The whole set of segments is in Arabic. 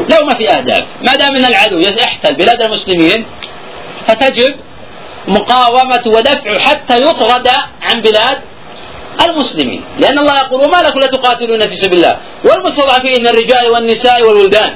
لو ما في أهداف، ما دام أن العدو يحتل بلاد المسلمين فتجب مقاومة ودفع حتى يطرد عن بلاد المسلمين، لأن الله يقول: وما لكم لا تقاتلون في سبيل الله والمستضعفين من الرجال والنساء والولدان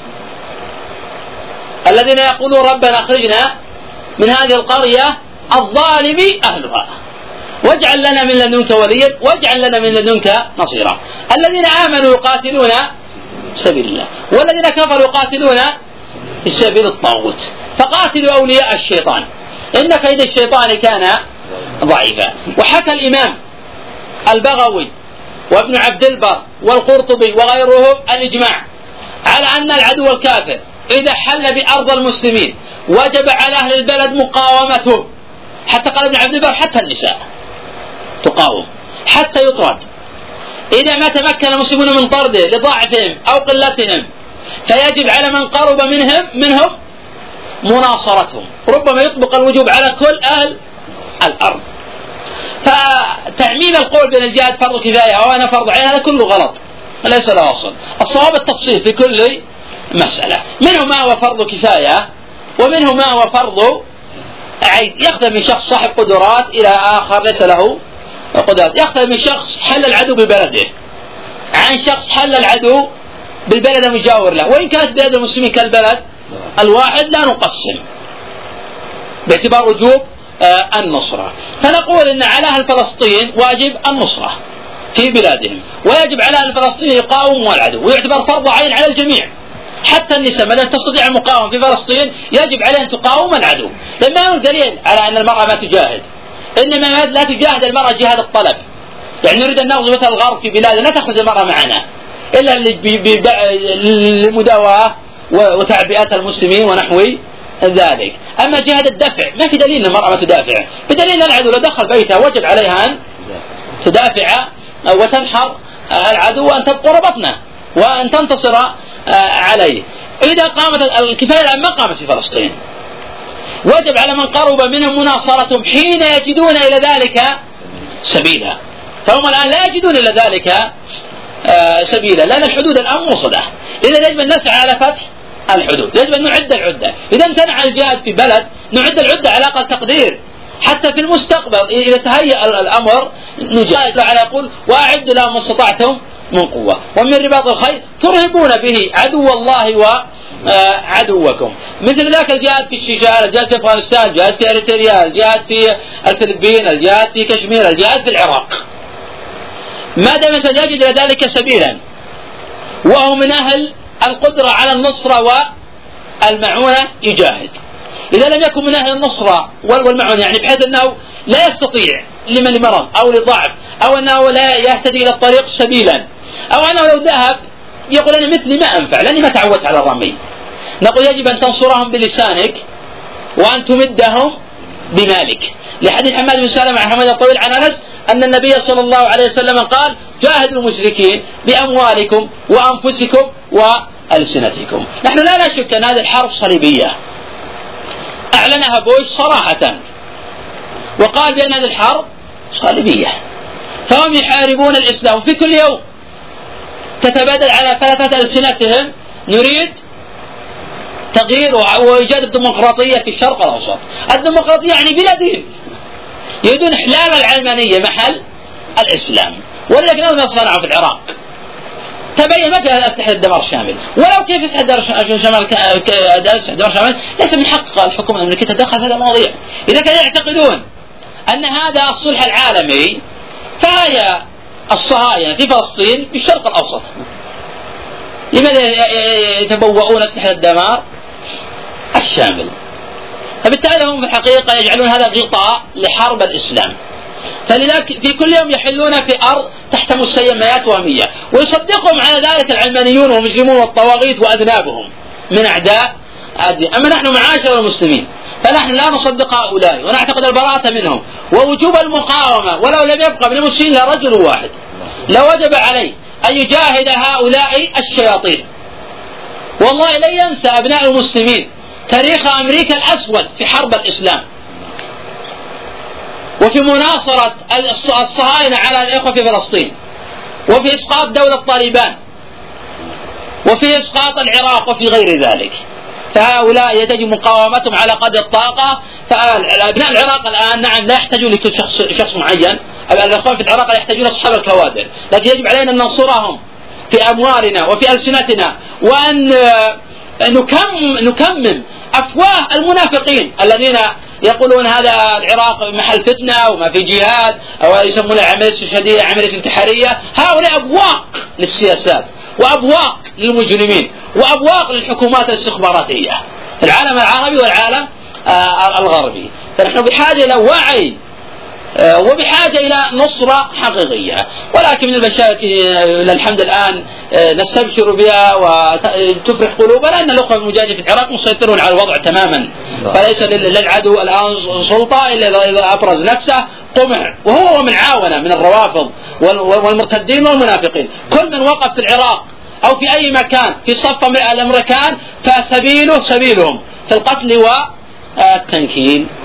الذين يقولون ربنا أخرجنا من هذه القرية الظالم أهلها واجعل لنا من لدنك وليا واجعل لنا من لدنك نصيرا. الذين آمنوا يقاتلون سبيل الله والذين كفروا يقاتلون في سبيل الطاغوت، فقاتلوا أولياء الشيطان إن كيد الشيطان كان ضعيفا. وحكى الإمام البغوي وابن عبد البر والقرطبي وغيرهم الإجماع على أن العدو الكافر إذا حل بأرض المسلمين وجب على أهل البلد مقاومته، حتى قال ابن عبد البر حتى النساء تقاوم حتى يطرد. إذا ما تمكن المسلمون من طرده لضعفهم أو قلتهم فيجب على من قرب منهم مناصرتهم، ربما يطبق الوجوب على كل أهل الأرض. فتعميم القول بين الجهاد فرض كفاية أو أنا فرض عين هذا كله غلط، ليس له أصل. الصواب التفصيل في كل مسألة، منه ما هو فرض كفاية ومنه ما هو فرض عين. يختلف من شخص صاحب قدرات إلى آخر ليس له قدرات، يختلف من شخص حل العدو ببلده عن شخص حل العدو بالبلد المجاور له، وإن كانت بلاد المسلمين كالبلد الواحد لا نقسم باعتبار وجوب النصرة. فنقول إن على أهل فلسطين واجب النصرة في بلادهم، ويجب على أهل فلسطين يقاوموا العدو، ويعتبر فرض عين على الجميع حتى النساء ما دام تستطيع المقاومة في فلسطين يجب عليها أن تقاوم العدو، لما هو دليل على أن المرأة ما تجاهد، إنما لا تجاهد المرأة جهاد الطلب. يعني نريد أن نغزو مثل الغرب في بلاد لا تخرج المرأة معنا إلا للمداواة وتعبئة المسلمين ونحو ذلك. أما جهاد الدفع ما في دليل أن المرأة ما تدافع، بدليل أن العدو لو دخل بيتها وجب عليها أن تدافع وتنحر العدو وأن تبقر بطنه وأن تنتصر عليه. إذا قامت الكفاية الآن ما قامت في فلسطين، وجب على من قرب منهم مناصرتهم حين يجدون إلى ذلك سبيلا، فهم الآن لا يجدون إلى ذلك سبيلا، لأن الحدود الآن موصلة. إذا يجب أن نسعى على فتح الحدود، يجب أن نعد العدة. إذا امتنع الجهاد في بلد نعد العدة على أقل تقدير حتى في المستقبل إذا تهيأ الأمر نجاهد. تعالى يقول: وأعد لهم ما استطعتم من قوة ومن رباط الخيل ترهبون به عدو الله وعدوكم. مثل ذاك الجهاد في الشيشان، الجهاد في أفغانستان، الجهاد في أريتريا، الجهاد في الفلبين، الجهاد في كشمير، الجهاد في العراق. ما دام يجد إلى ذلك سبيلا وهو من أهل القدرة على النصرة والمعونة يجاهد. إذا لم يكن من أهل النصرة والمعونة، يعني بحيث أنه لا يستطيع لمرض أو لضعف أو أنه لا يهتدي إلى الطريق سبيلا، أو أنه لو ذهب يقول أنا مثلي ما أنفع لأني ما تعودت على الرمي، نقول يجب أن تنصرهم بلسانك وأن تمدهم بمالك، لحديث حماد بن سلمة عن حماد الطويل عن أنس أن النبي صلى الله عليه وسلم قال: جاهدوا المشركين بأموالكم وأنفسكم وألسنتكم. نحن لا نشك أن هذه الحرب صليبية أعلنها بوش صراحة وقال بأن هذه الحرب صليبية، فهم يحاربون الإسلام. في كل يوم تتبادل على فلتة ألسنتهم: نريد تغيير وإيجاد الديمقراطية في الشرق الأوسط. الديمقراطية يعني بلا دين، يريدون إحلال العلمانية محل الإسلام. ولكن هذا ما صنعوا في العراق تبين ما فيها أسلحة الدمار الشامل، ولو كيف أسلحة الدمار الشامل ليس من حق الحكومة الأمريكية تدخل في هذا المواضيع. إذا كانوا يعتقدون أن هذا الصلح العالمي فهي الصهاينة في فلسطين في الشرق الأوسط، لماذا يتبوؤون أسلحة الدمار الشامل؟ فبالتالي هم في الحقيقة يجعلون هذا غطاء لحرب الإسلام. فلذلك في كل يوم يحلون في أرض تحت مسميات وهمية، ويصدقهم على ذلك العلمانيون والمجرمون والطواغيت وأذنابهم من أعداء الدين. أما نحن معاشر المسلمين فنحن لا نصدق هؤلاء ونعتقد البراءة منهم ووجوب المقاومة، ولو لم يبقى من المسلمين إلا رجل واحد لوجب عليه أن يجاهد هؤلاء الشياطين. والله لن ينسى أبناء المسلمين تاريخ أمريكا الأسود في حرب الإسلام وفي مناصرة الصهاينة على الإخوة في فلسطين وفي إسقاط دولة طالبان وفي إسقاط العراق وفي غير ذلك. فهؤلاء يجب مقاومتهم على قدر الطاقة. فأبناء العراق الآن نعم لا يحتاجون لشخص معين، الأخوان في العراق لا يحتاجون أصحاب الكوادر، لكن يجب علينا أن ننصرهم في أموالنا وفي ألسنتنا، وأن نكمم أفواه المنافقين الذين يقولون هذا العراق محل فتنة وما في جهاد، أو يسمونها عملية استشهادية عملية انتحارية. هؤلاء أبواق للسياسات وأبواق للمجرمين وأبواق للحكومات الاستخباراتية في العالم العربي والعالم الغربي. فنحن بحاجة إلى وعي وبحاجة إلى نصرة حقيقية، ولكن من المشاكل الحمد الآن نستبشر بها وتفرح قلوبنا أن الأخوة المجاهدين في العراق مسيطرون على الوضع تماما، فليس للعدو الآن سلطة إلا إذا أبرز نفسه طمع، وهو من عاونة من الروافض والمرتدين والمنافقين. كل من وقف في العراق أو في أي مكان في صف الأمريكان فسبيله سبيلهم في القتل والتنكيل.